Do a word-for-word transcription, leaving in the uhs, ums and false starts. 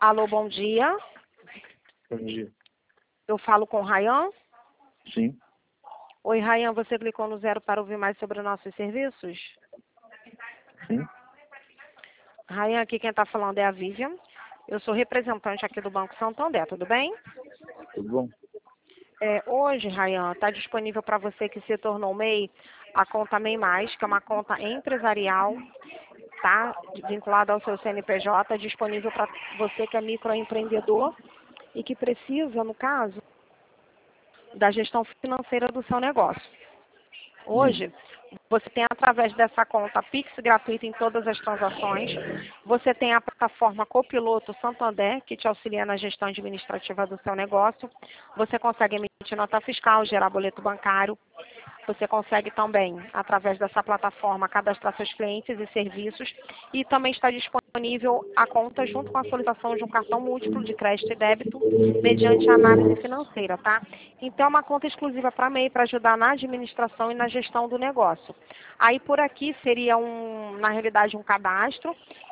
Alô, bom dia. Bom dia. Eu falo com o Rayan? Sim. Oi, Rayan, você clicou no zero para ouvir mais sobre nossos serviços? Sim. Rayan, aqui quem está falando é a Vivian. Eu sou representante aqui do Banco Santander, tudo bem? Tudo bom? É, hoje, Rayan, está disponível para você que se tornou M E I a conta MEI Mais, que é uma conta empresarial, tá? Vinculada ao seu C N P J, disponível para você que é microempreendedor e que precisa, no caso, da gestão financeira do seu negócio. Hum. Hoje, você tem através dessa conta Pix gratuita em todas as transações. Você tem a plataforma Copiloto Santander, que te auxilia na gestão administrativa do seu negócio. Você consegue emitir nota fiscal, gerar boleto bancário. Você consegue também, através dessa plataforma, cadastrar seus clientes e serviços. E também está disponível a conta junto com a solicitação de um cartão múltiplo de crédito e débito, mediante análise financeira, tá? Então, é uma conta exclusiva para MEI, para ajudar na administração e na gestão do negócio. Aí, por aqui, seria, um, na realidade, um cadastro